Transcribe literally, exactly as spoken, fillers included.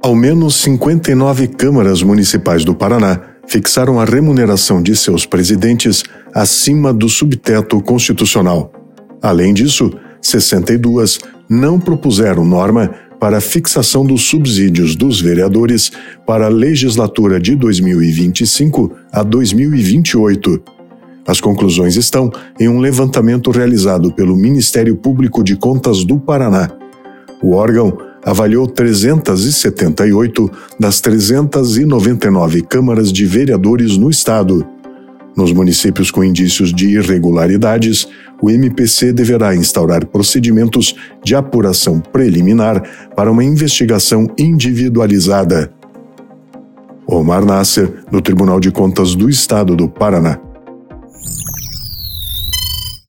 Ao menos cinquenta e nove câmaras municipais do Paraná fixaram a remuneração de seus presidentes acima do subteto constitucional. Além disso, sessenta e duas não propuseram norma para a fixação dos subsídios dos vereadores para a legislatura de dois mil e vinte e cinco a dois mil e vinte e oito. As conclusões estão em um levantamento realizado pelo Ministério Público de Contas do Paraná. O órgão avaliou trezentas e setenta e oito das trezentas e noventa e nove câmaras de vereadores no estado. Nos municípios com indícios de irregularidades, o M P C deverá instaurar procedimentos de apuração preliminar para uma investigação individualizada. Omar Nasser, do Tribunal de Contas do Estado do Paraná.